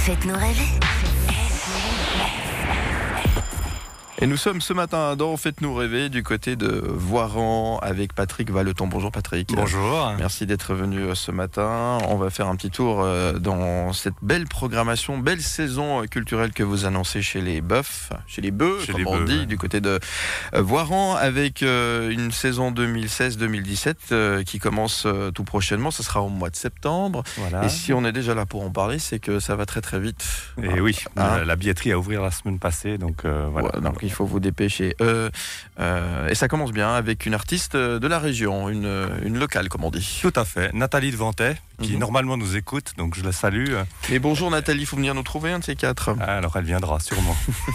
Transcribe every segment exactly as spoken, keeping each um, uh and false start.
Faites-nous rêver. Et nous sommes ce matin dans Faites-nous rêver du côté de Voiran avec Patrick Valeton. Bonjour Patrick. Bonjour. Merci d'être venu ce matin. On va faire un petit tour dans cette belle programmation, belle saison culturelle que vous annoncez chez les Bœufs, chez les Bœufs, chez comme les on bœufs, dit, ouais. du côté de Voiran avec une saison deux mille seize deux mille dix-sept qui commence tout prochainement. Ce sera au mois de septembre. Voilà. Et si on est déjà là pour en parler, c'est que ça va très très vite. Et ah. oui, ah. la billetterie a ouvert la semaine passée, donc euh, voilà. Ouais, donc il faut vous dépêcher. Euh, euh, et ça commence bien avec une artiste de la région, une, une locale comme on dit. Tout à fait, Nathalie Devantet, qui Mm-hmm. normalement nous écoute, donc je la salue. Et bonjour Nathalie, il faut venir nous trouver un de ces quatre. Ah, alors elle viendra sûrement.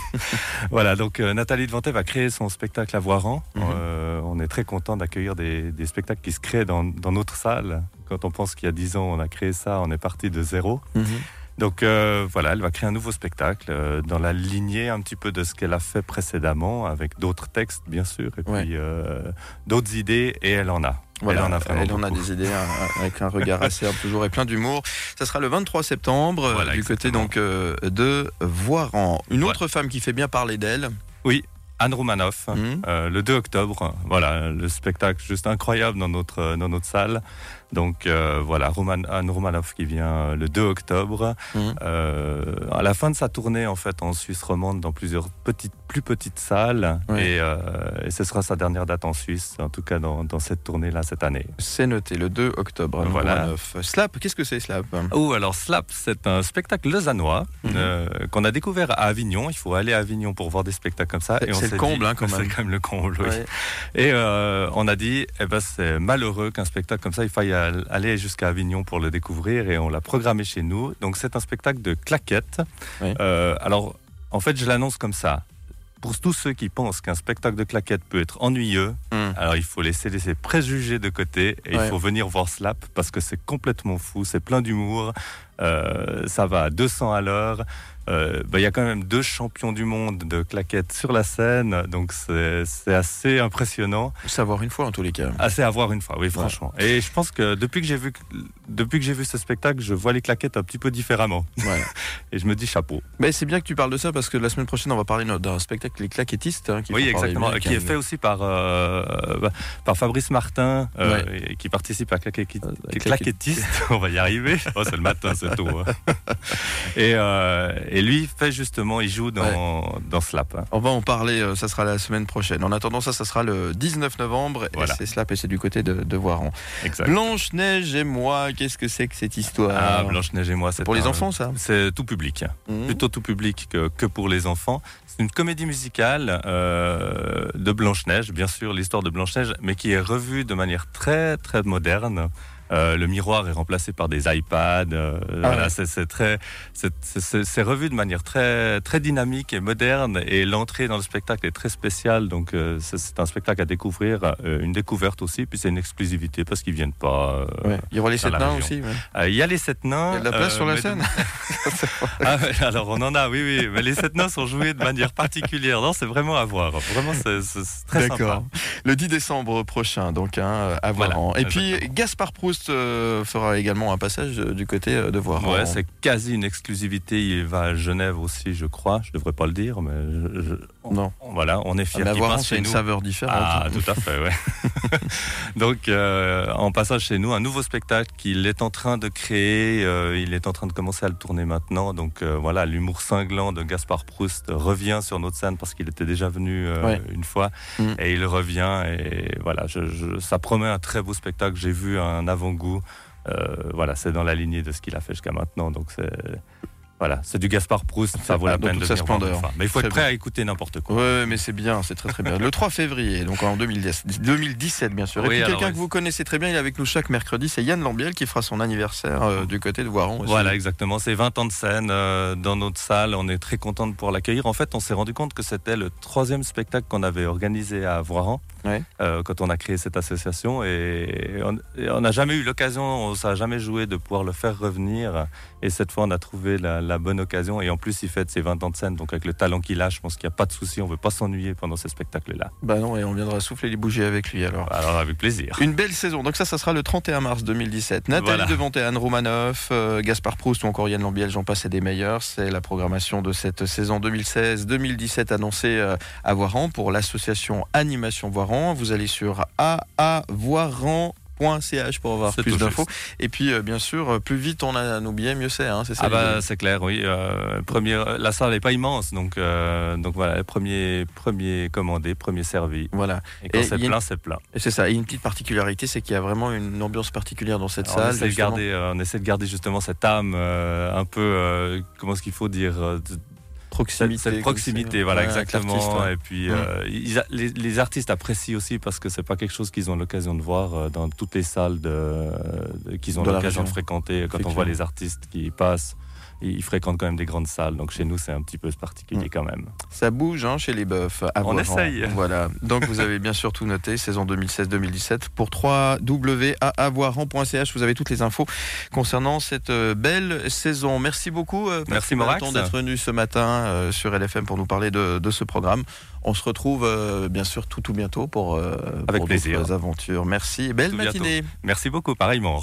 Voilà, donc euh, Nathalie Devantet va créer son spectacle à Voiran. Mm-hmm. Euh, on est très content d'accueillir des, des spectacles qui se créent dans, dans notre salle. Quand on pense qu'il y a dix ans, on a créé ça, on est parti de zéro. Mm-hmm. Donc euh, voilà, elle va créer un nouveau spectacle euh, dans la lignée un petit peu de ce qu'elle a fait précédemment, avec d'autres textes bien sûr, et Ouais. puis euh, d'autres idées, et elle en a. Voilà, elle en a, vraiment elle en a beaucoup. des idées hein, avec un regard acerbe toujours et plein d'humour. Ça sera le vingt-trois septembre Voilà, du exactement. côté donc euh, de Voiran. Une Ouais. autre femme qui fait bien parler d'elle. Oui, Anne Romanoff, Mmh. euh, le deux octobre. Voilà, le spectacle juste incroyable dans notre, dans notre salle. Donc euh, voilà, Roman, Anne Romanoff qui vient le deux octobre. Mmh. Euh, à la fin de sa tournée en fait en Suisse romande dans plusieurs petites, plus petites salles. Ouais. Et, euh, et ce sera sa dernière date en Suisse, en tout cas dans, dans cette tournée-là cette année. C'est noté, le deux octobre. Anne Voilà. Romanoff. Slap, qu'est-ce que c'est Slap? Oh, alors Slap, c'est un spectacle lausannois Mhm. euh, qu'on a découvert à Avignon. Il faut aller à Avignon pour voir des spectacles comme ça. C'est- Et on c'est le s'est comble, dit- hein, quand même. C'est quand même le comble, oui. Ouais. Et euh, on a dit, eh ben, c'est malheureux qu'un spectacle comme ça, il faille aller jusqu'à Avignon pour le découvrir, et on l'a programmé chez nous. Donc c'est un spectacle de claquettes. Oui. Euh, alors, en fait, je l'annonce comme ça. Pour tous ceux qui pensent qu'un spectacle de claquettes peut être ennuyeux, Mmh. alors il faut laisser ces préjugés de côté et Ouais. il faut venir voir Slap parce que c'est complètement fou, c'est plein d'humour, euh, ça va à deux cents à l'heure. Euh, bah, y a quand même deux champions du monde de claquettes sur la scène, donc c'est, c'est assez impressionnant. Savoir une fois en tous les cas. Assez à voir une fois, oui, franchement. Et je pense que depuis que j'ai vu, depuis que j'ai vu ce spectacle, je vois les claquettes un petit peu différemment. Ouais. Et je me dis chapeau. Mais c'est bien que tu parles de ça parce que la semaine prochaine on va parler d'un spectacle Les Claquettistes hein, qui Oui, font parler exactement. bien, Qui est fait aussi par, euh, par Fabrice Martin, euh, et qui participe à Claquetti- Euh, Claquettiste. On va y arriver. Oh, c'est le matin, c'est tôt. hein. Et, euh, et lui fait justement, il joue dans, dans Slap. hein. On va en parler, euh, ça sera la semaine prochaine. En attendant ça, ça sera le dix-neuf novembre. Voilà. Et c'est Slap et c'est du côté de, de Voiran. Exact. Blanche-Neige et moi, qu'est-ce que c'est que cette histoire? Ah, Blanche-Neige et moi, c'est Pour les un- enfants ça? C'est tout public. Mmh. Plutôt tout public que, que pour les enfants. C'est une comédie musicale euh, de Blanche-Neige, bien sûr, l'histoire de Blanche-Neige, mais qui est revue de manière très, très moderne. Euh, le miroir est remplacé par des iPads. euh, Ah voilà, ouais. c'est, c'est très, c'est, c'est, c'est revu de manière très, très dynamique et moderne. Et l'entrée dans le spectacle est très spéciale. Donc, euh, c'est, c'est un spectacle à découvrir, euh, une découverte aussi. Puis c'est une exclusivité parce qu'ils viennent pas. euh, Ouais. Il y aura les dans sept la nains région. aussi. Ouais. euh, Il y a les sept nains. Il y a de la place euh, sur la mais de- scène. ah ouais, alors on en a, oui, oui. Mais les sept nains sont joués de manière particulière. Non, c'est vraiment à voir. Vraiment, c'est, c'est, c'est très D'accord. sympa. Le dix décembre prochain, donc hein, à Voilà, Voiran. Et puis exactement. Gaspard Proust euh, fera également un passage euh, du côté euh, de Voiran. Ouais, c'est quasi une exclusivité. Il va à Genève aussi, je crois. Je devrais pas le dire, mais je, je- on, Non. voilà, on est Ah, fiers mais à qu'il Voiran, passe c'est chez une nous. saveur différente. Ah, tout à fait, ouais. Donc, euh, en passant chez nous, un nouveau spectacle qu'il est en train de créer. Euh, il est en train de commencer à le tourner maintenant. Donc, euh, voilà, l'humour cinglant de Gaspard Proust revient sur notre scène parce qu'il était déjà venu euh, Ouais. une fois. Mm. Et il revient. Et voilà, je, je- ça promet un très beau spectacle. J'ai vu un avant-goût. Euh, voilà, c'est dans la lignée de ce qu'il a fait jusqu'à maintenant. Donc, c'est. Voilà, c'est du Gaspard Proust, ça vaut Ah, la dans peine de toute sa venir voir une splendeur. fois. Mais il faut Très être prêt bien. à écouter n'importe quoi. Ouais, mais c'est bien, c'est très très bien. Le trois février, donc en deux mille dix, deux mille dix-sept bien sûr. Et Oui, puis alors, quelqu'un ouais. que vous connaissez très bien, il est avec nous chaque mercredi, c'est Yann Lambiel qui fera son anniversaire euh, du côté de Voiran aussi. Voilà, exactement. C'est vingt ans de scène euh, dans notre salle. On est très content de pouvoir l'accueillir. En fait, on s'est rendu compte que c'était le troisième spectacle qu'on avait organisé à Voiran Ouais. euh, quand on a créé cette association. Et on et on n'a jamais eu l'occasion, ça n'a jamais joué de pouvoir le faire revenir. Et cette fois, on a trouvé la, la la bonne occasion. Et en plus, il fête ses vingt ans de scène. Donc, avec le talent qu'il a, je pense qu'il n'y a pas de souci. On ne veut pas s'ennuyer pendant ce spectacle-là. Bah non, et on viendra souffler les bougies avec lui alors. Alors, avec plaisir. Une belle saison. Donc ça, ça sera le trente et un mars deux mille dix-sept. Nathalie Voilà. Devant et Anne Romanoff, euh, Gaspard Proust ou encore Yann Lambiel, j'en passe et des meilleurs. C'est la programmation de cette saison deux mille seize deux mille dix-sept annoncée euh, à Voiran pour l'association Animation Voiran. Vous allez sur a a voiran point c h pour avoir C'est plus tout d'infos. juste. Et puis, euh, bien sûr, plus vite on a nos billets, mieux c'est. Hein, c'est ça Ah bah l'idée. c'est clair, oui. Euh, premier, la salle n'est pas immense, donc euh, donc voilà, premier premier commandé, premier servi. Voilà. Et quand Et c'est il y a plein, une- c'est plein. Et c'est ça. Et une petite particularité, c'est qu'il y a vraiment une ambiance particulière dans cette Alors, on, salle. essaie de justement. garder, euh, on essaie de garder justement cette âme euh, un peu, euh, comment est-ce qu'il faut dire, euh, de- Proximité. cette, cette comme proximité, c'est- voilà, ouais, avec exactement. l'artiste, ouais. Et puis Mm. euh, ils a- les, les artistes apprécient aussi parce que c'est pas quelque chose qu'ils ont l'occasion de voir euh, dans toutes les salles de, de- qu'ils ont De la l'occasion de région. fréquenter. Quand on voit les artistes qui passent, ils, ils fréquentent quand même des grandes salles. Donc chez nous, c'est un petit peu particulier Mm. quand même. Ça bouge hein, chez les Boeufs. à On Voiran. essaye. Voilà. Donc vous avez bien sûr tout noté, saison deux mille seize deux mille dix-sept. Pour w w w point a a voiran point c h, vous avez toutes les infos concernant cette euh, belle saison. Merci beaucoup. euh, Patrick Merci, Morax. Balaton, d'être venu ce matin euh, sur L F M pour nous parler de, de ce programme. On se retrouve euh, bien sûr tout tout bientôt pour, euh, Avec pour plaisir. d'autres aventures. Merci. Belle Tout matinée. Merci beaucoup, pareillement.